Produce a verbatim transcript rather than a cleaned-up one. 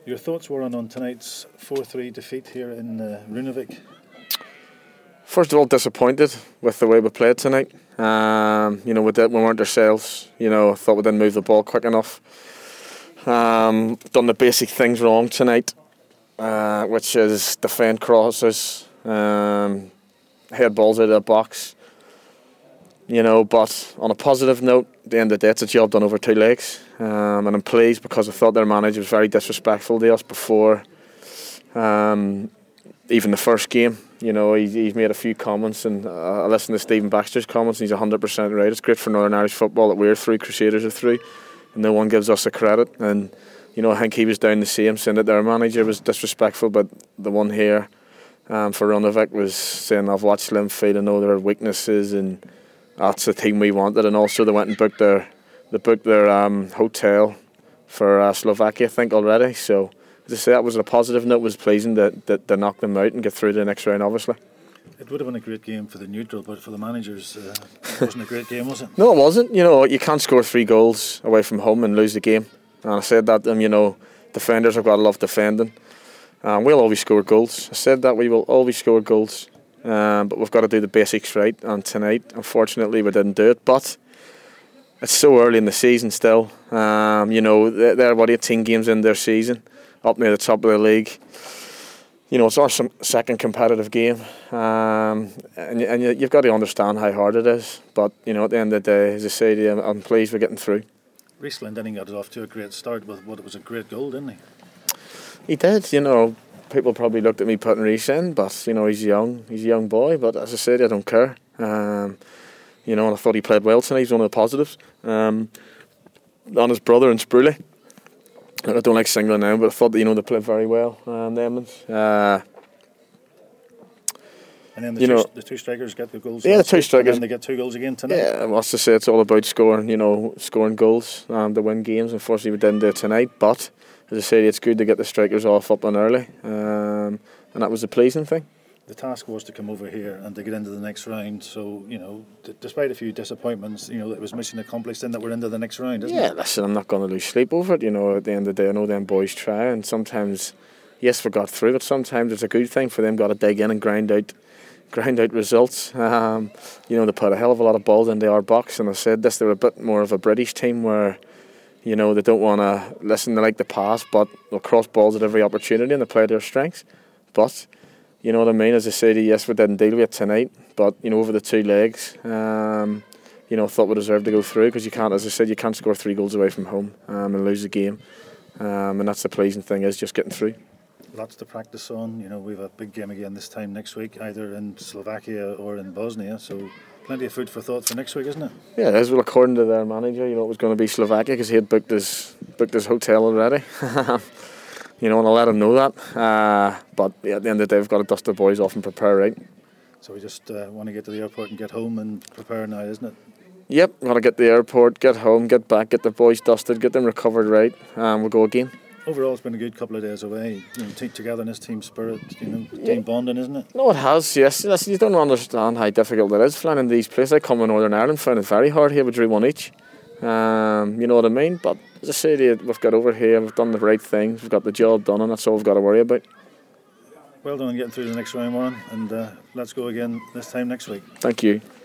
Your thoughts were on, on tonight's four three defeat here in uh, Runavík? First of all, disappointed with the way we played tonight. Um, you know, we, did, we weren't ourselves. You know, I thought we didn't move the ball quick enough. Um, done the basic things wrong tonight, uh, which is defend crosses, um, head balls out of the box. You know, but on a positive note, at the end of the day, it's a job done over two legs. Um, and I'm pleased because I thought their manager was very disrespectful to us before um, even the first game. You know, he, he's made a few comments, and uh, I listened to Stephen Baxter's comments, and he's one hundred percent right. It's great for Northern Irish football that we're through, Crusaders are through, and no one gives us the credit. And, you know, I think he was down the same, saying that their manager was disrespectful, but the one here um, for Runavík was saying, I've watched Linfield, I know there are weaknesses, and that's the team we wanted. And also they went and booked their they booked their um, hotel for uh, Slovakia, I think, already. So as I say, that was a positive note. It was pleasing that, that they knocked them out and get through to the next round, obviously. It would have been a great game for the neutral, but for the managers, uh, it wasn't a great game, was it? No, it wasn't. You know, you can't score three goals away from home and lose the game. And I said that, um, you know, defenders have got to love defending. Um, we'll always score goals. I said that we will always score goals. Um, but we've got to do the basics right, and tonight, unfortunately, we didn't do it. But it's so early in the season still. Um, you know, they're, they're about eighteen games in their season, up near the top of the league. You know, it's our second competitive game, um, and, and you've got to understand how hard it is. But, you know, at the end of the day, as I say to you, I'm, I'm pleased we're getting through. Rhys Glendinning got it off to a great start with what was a great goal, didn't he? He did, you know. People probably looked at me putting Rhys in, but, you know, he's young. He's a young boy, but as I said, I don't care. Um, you know, and I thought he played well tonight. He's one of the positives. Um, on his brother and Spruley. I don't like singling now, but I thought that, you know, they played very well. Um, the Edmonds. Uh, and then the, you two, know, the two strikers get the goals. Yeah, the two strikers. And then they get two goals again tonight. Yeah, what's to say? It's all about scoring. You know, scoring goals um, to win games. Unfortunately, we didn't do it tonight, but as I say, it's good to get the strikers off up and early, um, and that was the pleasing thing. The task was to come over here and to get into the next round. So, you know, d- despite a few disappointments, you know, it was mission accomplished in that we're into the next round, isn't yeah, it? Yeah, listen, I'm not going to lose sleep over it. You know, at the end of the day, I know them boys try, and sometimes, yes, we got through, but sometimes it's a good thing for them. Got to dig in and grind out, grind out results. Um, you know, they put a hell of a lot of balls into our box, and I said this, they're a bit more of a British team where, you know, they don't want to listen, they like the pass, but they'll cross balls at every opportunity and they play their strengths. But, you know what I mean, as I say to you, yes, we didn't deal with it tonight, but, you know, over the two legs, um, you know, thought we deserved to go through, because you can't, as I said, you can't score three goals away from home um, and lose the game. Um, and that's the pleasing thing, is just getting through. Lots to practice on. You know, we have a big game again this time next week, either in Slovakia or in Bosnia, so plenty of food for thought for next week, isn't it? Yeah, it is. Well, according to their manager, you know, it was going to be Slovakia because he had booked his booked his hotel already. You know, and I let him know that. Uh, but yeah, at the end of the day, we've got to dust the boys off and prepare right. So we just uh, want to get to the airport and get home and prepare now, isn't it? Yep, got to get to the airport, get home, get back, get the boys dusted, get them recovered right, and we'll go again. Overall, it's been a good couple of days away. You know, team togetherness, team spirit, you know, team yeah. bonding, isn't it? No, it has. Yes, listen, you don't understand how difficult it is flying in these places. I come in Northern Ireland, found it very hard here. We drew one each. Um, you know what I mean? But as I say to you, we've got over here. We've done the right things. We've got the job done, and that's all we've got to worry about. Well done on getting through the next round, Warren, and uh, let's go again this time next week. Thank you.